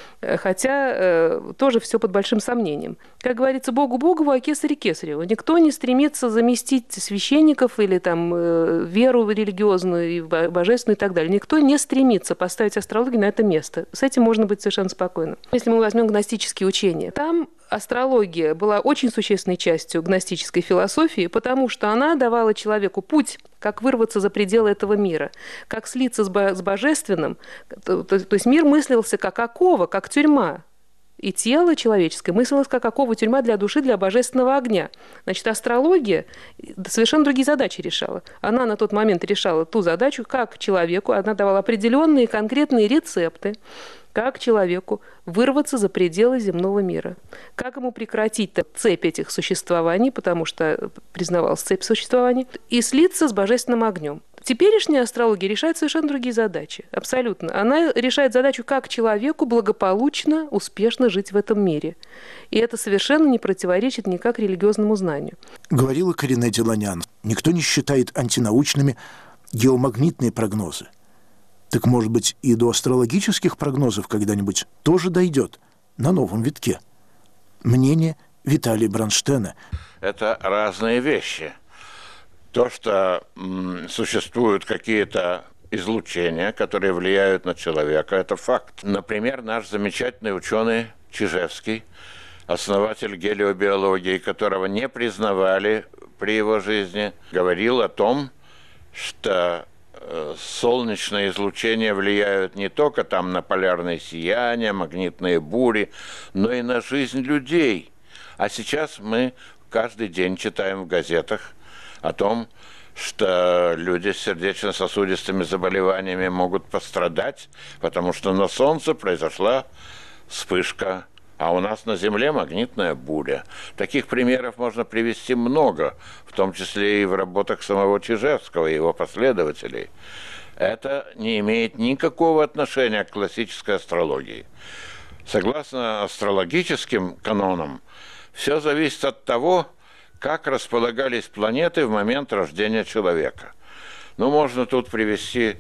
Хотя тоже все под большим сомнением. Как говорится, Богу Богову, а кесарю кесареву. Никто не стремится заместить священников или веру религиозную и божественную и так далее. Никто не стремится поставить астрологию на это место. С этим можно быть совершенно спокойным. Если мы возьмем гностические учения, там астрология была очень существенной частью гностической философии, потому что она давала человеку путь, как вырваться за пределы этого мира, как слиться с божественным. То есть мир мыслился как окова, как тюрьма. И тело человеческое мыслилось как окова, тюрьма для души, для божественного огня. Значит, астрология совершенно другие задачи решала. Она на тот момент решала ту задачу, как человеку, она давала определенные конкретные рецепты, как человеку вырваться за пределы земного мира. Как ему прекратить цепь этих существований, потому что признавалась цепь существований, и слиться с божественным огнем. Теперешняя астрология решает совершенно другие задачи. Абсолютно. Она решает задачу, как человеку благополучно, успешно жить в этом мире. И это совершенно не противоречит никак религиозному знанию. Говорила Карине Деланян, никто не считает антинаучными геомагнитные прогнозы. Так, может быть, и до астрологических прогнозов когда-нибудь тоже дойдет на новом витке. Мнение Виталия Бронштейна. Это разные вещи. То, что существуют какие-то излучения, которые влияют на человека, это факт. Например, наш замечательный ученый Чижевский, основатель гелиобиологии, которого не признавали при его жизни, говорил о том, что солнечные излучения влияют не только на полярные сияния, магнитные бури, но и на жизнь людей. А сейчас мы каждый день читаем в газетах о том, что люди с сердечно-сосудистыми заболеваниями могут пострадать, потому что на Солнце произошла вспышка, а у нас на Земле магнитная буря. Таких примеров можно привести много, в том числе и в работах самого Чижевского и его последователей. Это не имеет никакого отношения к классической астрологии. Согласно астрологическим канонам, все зависит от того, как располагались планеты в момент рождения человека. Можно тут привести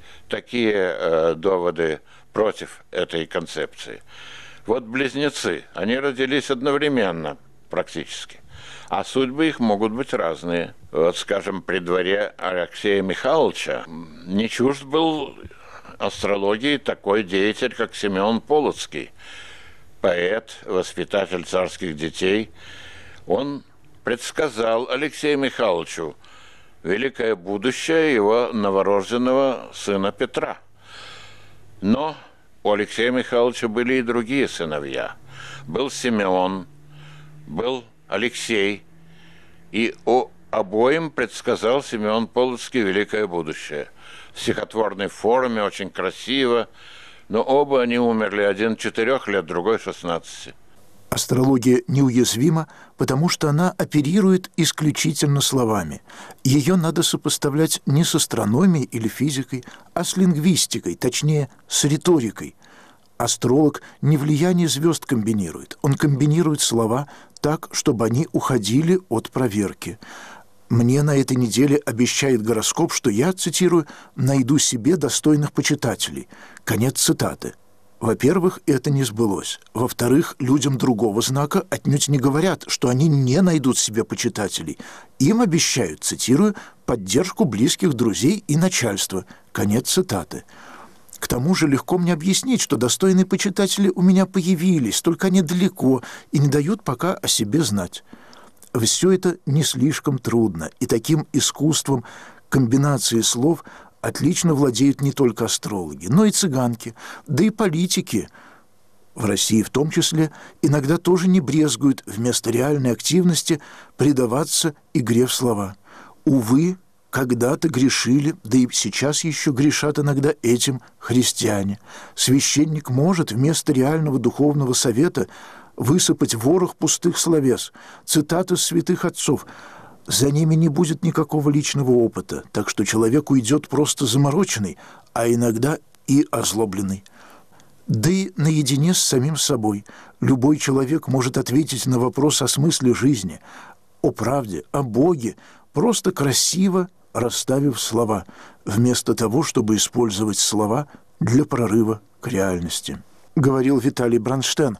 такие доводы против этой концепции. Вот близнецы, они родились одновременно практически, а судьбы их могут быть разные. Вот, скажем, при дворе Алексея Михайловича не чужд был астрологии такой деятель, как Семен Полоцкий, поэт, воспитатель царских детей. Он предсказал Алексею Михайловичу великое будущее его новорожденного сына Петра. Но у Алексея Михайловича были и другие сыновья. Был Симеон, был Алексей, и обоим предсказал Семен Полоцкий великое будущее. В стихотворной форме, очень красиво, но оба они умерли, один 4 лет, другой 16. Астрология неуязвима, потому что она оперирует исключительно словами. Ее надо сопоставлять не с астрономией или физикой, а с лингвистикой, точнее, с риторикой. Астролог не влияние звезд комбинирует, он комбинирует слова так, чтобы они уходили от проверки. Мне на этой неделе обещает гороскоп, что я, цитирую, «найду себе достойных почитателей». Конец цитаты. Во-первых, это не сбылось. Во-вторых, людям другого знака отнюдь не говорят, что они не найдут себе почитателей. Им обещают, цитирую, «поддержку близких друзей и начальства». Конец цитаты. К тому же легко мне объяснить, что достойные почитатели у меня появились, только они далеко и не дают пока о себе знать. Все это не слишком трудно, и таким искусством комбинации слов отлично владеют не только астрологи, но и цыганки, да и политики, в России в том числе, иногда тоже не брезгуют вместо реальной активности предаваться игре в слова. Увы, когда-то грешили, да и сейчас еще грешат иногда этим христиане. Священник может вместо реального духовного совета высыпать ворох пустых словес, цитаты святых отцов. За ними не будет никакого личного опыта, так что человек уйдет просто замороченный, а иногда и озлобленный. Да и наедине с самим собой любой человек может ответить на вопрос о смысле жизни, о правде, о Боге, просто красиво расставив слова, вместо того, чтобы использовать слова для прорыва к реальности. Говорил Виталий Бронштейн: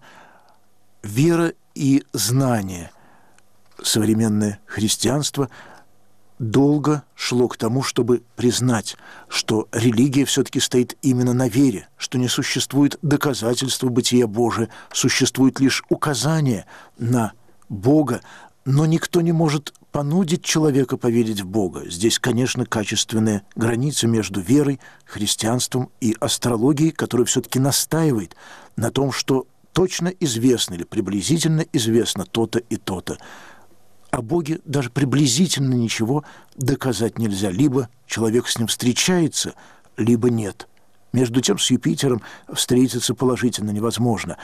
«Вера и знание». Современное христианство долго шло к тому, чтобы признать, что религия все-таки стоит именно на вере, что не существует доказательства бытия Божия, существует лишь указание на Бога, но никто не может понудить человека поверить в Бога. Здесь, конечно, качественная граница между верой, христианством и астрологией, которая все-таки настаивает на том, что точно известно или приблизительно известно то-то и то-то. О Боге даже приблизительно ничего доказать нельзя. Либо человек с ним встречается, либо нет. Между тем с Юпитером встретиться положительно невозможно.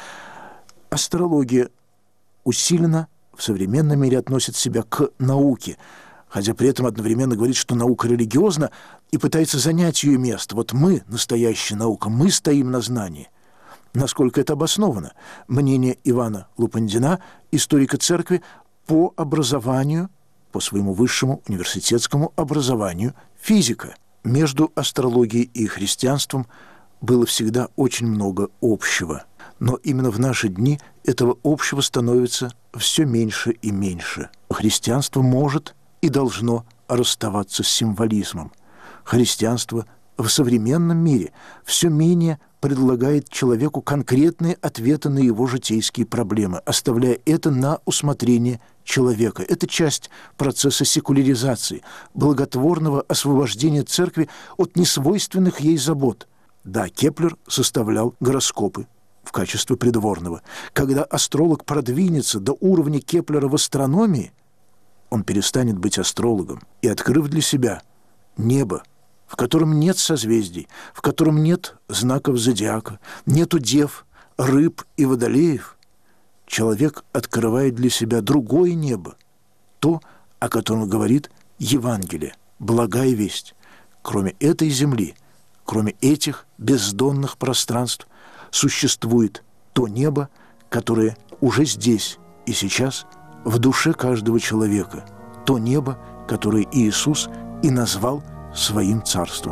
Астрология усиленно в современном мире относит себя к науке, хотя при этом одновременно говорит, что наука религиозна, и пытается занять ее место. Вот мы, настоящая наука, мы стоим на знании. Насколько это обосновано? Мнение Ивана Лупандина, историка церкви, по образованию, по своему высшему университетскому образованию, физика. Между астрологией и христианством было всегда очень много общего. Но именно в наши дни этого общего становится все меньше и меньше. Христианство может и должно расставаться с символизмом. Христианство в современном мире все менее предлагает человеку конкретные ответы на его житейские проблемы, оставляя это на усмотрение человека. Это часть процесса секуляризации, благотворного освобождения церкви от несвойственных ей забот. Да, Кеплер составлял гороскопы в качестве придворного. Когда астролог продвинется до уровня Кеплера в астрономии, он перестанет быть астрологом и, открыв для себя небо, в котором нет созвездий, в котором нет знаков зодиака, нету дев, рыб и водолеев, человек открывает для себя другое небо, то, о котором говорит Евангелие, благая весть. Кроме этой земли, кроме этих бездонных пространств, существует то небо, которое уже здесь и сейчас в душе каждого человека, то небо, которое Иисус и назвал своим царством.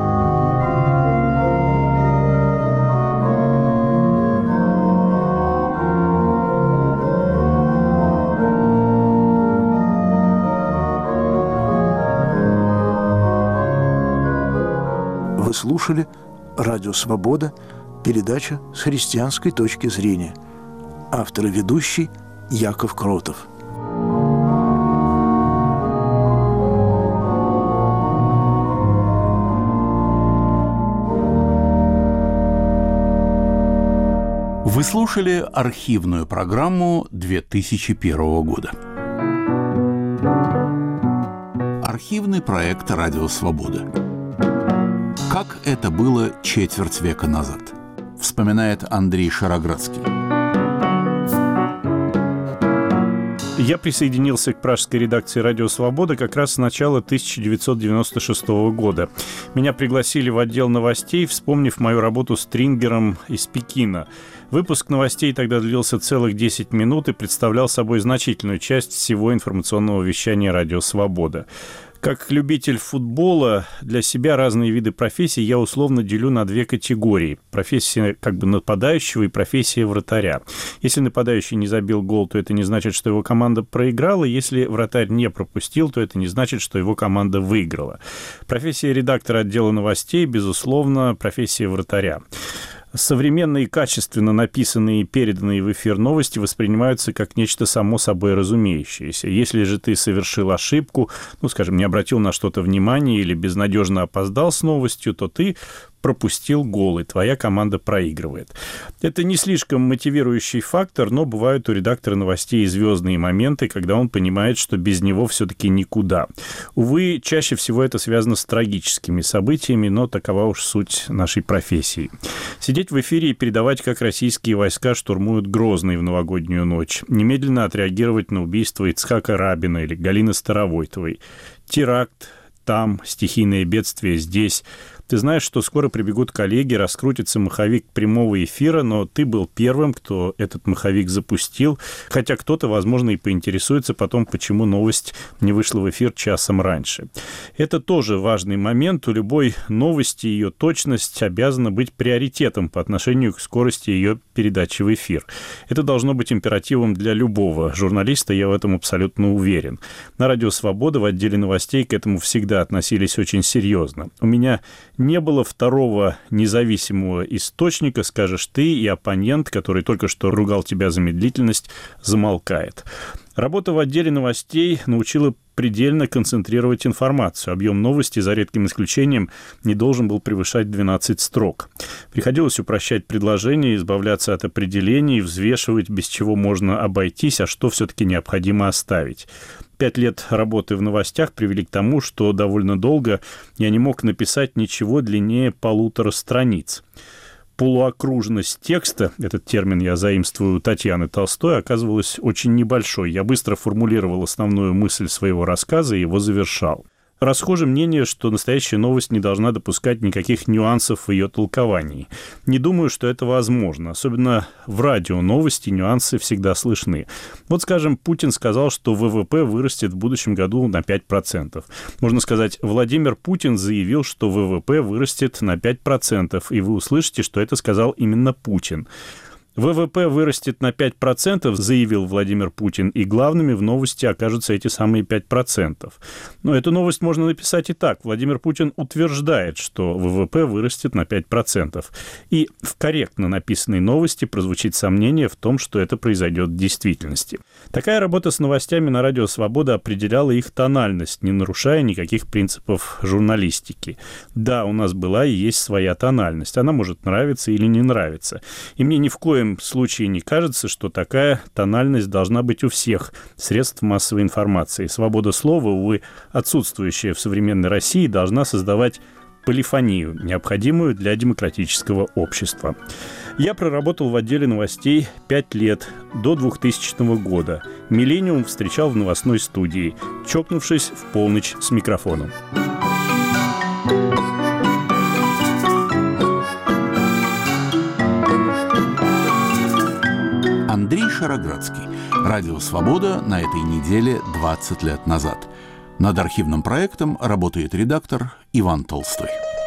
Вы слушали «Радио Свобода», передача с христианской точки зрения. Автор и ведущий Яков Кротов. Вы слушали архивную программу 2001 года. Архивный проект «Радио Свобода». Как это было четверть века назад, вспоминает Андрей Шароградский. Я присоединился к пражской редакции «Радио Свобода» как раз с начала 1996 года. Меня пригласили в отдел новостей, вспомнив мою работу стрингером из Пекина. Выпуск новостей тогда длился целых 10 минут и представлял собой значительную часть всего информационного вещания «Радио Свобода». Как любитель футбола, для себя разные виды профессий я условно делю на две категории. Профессия как бы нападающего и профессия вратаря. Если нападающий не забил гол, то это не значит, что его команда проиграла. Если вратарь не пропустил, то это не значит, что его команда выиграла. Профессия редактора отдела новостей, безусловно, профессия вратаря. Современные, качественно написанные и переданные в эфир новости воспринимаются как нечто само собой разумеющееся. Если же ты совершил ошибку, скажем, не обратил на что-то внимания или безнадежно опоздал с новостью, то ты пропустил гол, и твоя команда проигрывает. Это не слишком мотивирующий фактор, но бывают у редактора новостей звездные моменты, когда он понимает, что без него все-таки никуда. Увы, чаще всего это связано с трагическими событиями, но такова уж суть нашей профессии. Сидеть в эфире и передавать, как российские войска штурмуют Грозный в новогоднюю ночь. Немедленно отреагировать на убийство Ицхака Рабина или Галины Старовойтовой. Теракт там, стихийное бедствие здесь. Ты знаешь, что скоро прибегут коллеги, раскрутится маховик прямого эфира, но ты был первым, кто этот маховик запустил, хотя кто-то, возможно, и поинтересуется потом, почему новость не вышла в эфир часом раньше. Это тоже важный момент. У любой новости ее точность обязана быть приоритетом по отношению к скорости ее передачи в эфир. Это должно быть императивом для любого журналиста, я в этом абсолютно уверен. На Радио Свобода в отделе новостей к этому всегда относились очень серьезно. У меня не было второго независимого источника, скажешь ты, и оппонент, который только что ругал тебя за медлительность, замолкает. Работа в отделе новостей научила предельно концентрировать информацию. Объем новости, за редким исключением, не должен был превышать 12 строк. Приходилось упрощать предложения, избавляться от определений, взвешивать, без чего можно обойтись, а что все-таки необходимо оставить. 5 лет работы в новостях привели к тому, что довольно долго я не мог написать ничего длиннее 1,5 страниц. Полуокружность текста, этот термин я заимствую у Татьяны Толстой, оказывалась очень небольшой. Я быстро формулировал основную мысль своего рассказа и его завершал. Расхоже мнение, что настоящая новость не должна допускать никаких нюансов в ее толковании. Не думаю, что это возможно. Особенно в радио новости нюансы всегда слышны. Вот, скажем, Путин сказал, что ВВП вырастет в будущем году на 5%. Можно сказать, Владимир Путин заявил, что ВВП вырастет на 5%, и вы услышите, что это сказал именно Путин. ВВП вырастет на 5%, заявил Владимир Путин, и главными в новости окажутся эти самые 5%. Но эту новость можно написать и так. Владимир Путин утверждает, что ВВП вырастет на 5%. И в корректно написанной новости прозвучит сомнение в том, что это произойдет в действительности. Такая работа с новостями на Радио Свобода определяла их тональность, не нарушая никаких принципов журналистики. Да, у нас была и есть своя тональность. Она может нравиться или не нравиться. И мне ни в коем случае не кажется, что такая тональность должна быть у всех средств массовой информации. Свобода слова, увы, отсутствующая в современной России, должна создавать полифонию, необходимую для демократического общества. Я проработал в отделе новостей 5 лет, до 2000 года. «Миллениум» встречал в новостной студии, чокнувшись в полночь с микрофоном. Андрей Шароградский. Радио «Свобода» на этой неделе 20 лет назад. Над архивным проектом работает редактор Иван Толстой.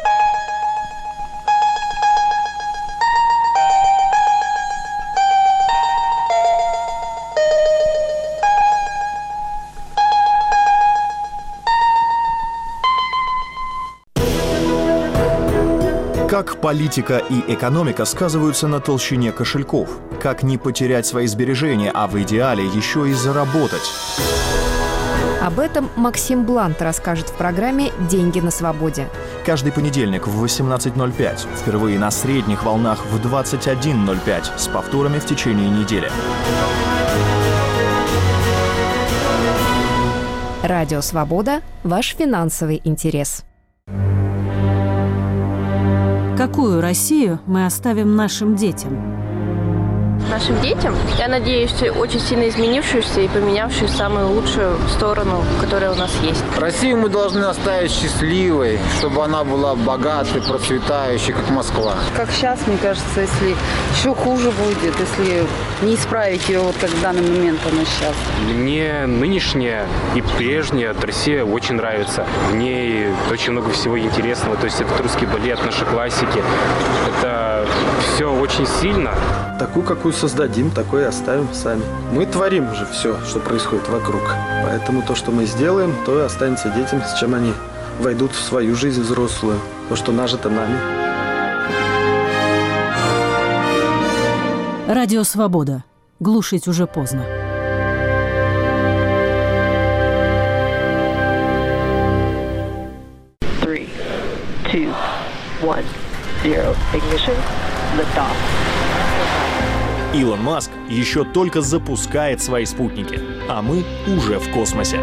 Как политика и экономика сказываются на толщине кошельков? Как не потерять свои сбережения, а в идеале еще и заработать? Об этом Максим Блант расскажет в программе «Деньги на свободе». Каждый понедельник в 18:05. Впервые на средних волнах в 21:05. С повторами в течение недели. Радио «Свобода» – ваш финансовый интерес. Какую Россию мы оставим нашим детям? нашим детям. Я надеюсь, очень сильно изменившуюся и поменявшую в самую лучшую сторону, которая у нас есть. Россию мы должны оставить счастливой, чтобы она была богатой, процветающей, как Москва. Как сейчас, мне кажется, если еще хуже будет, если не исправить ее, вот как в данный момент она сейчас. Мне нынешняя и прежняя Россия очень нравится. В ней очень много всего интересного. То есть это русский балет, наши классики. Это все очень сильно. Такую, какую создадим, такой и оставим сами. Мы творим же все, что происходит вокруг. Поэтому то, что мы сделаем, то и останется детям, с чем они войдут в свою жизнь взрослую. То, что нажито нами. Радио «Свобода». Глушить уже поздно. Three, two, one, zero. Ignition. Liftoff. Илон Маск еще только запускает свои спутники, а мы уже в космосе.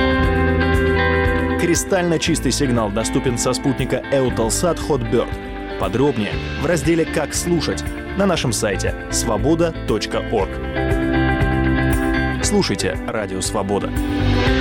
Кристально чистый сигнал доступен со спутника Eutelsat Hotbird. Подробнее в разделе «Как слушать» на нашем сайте svoboda.org. Слушайте «Радио Свобода».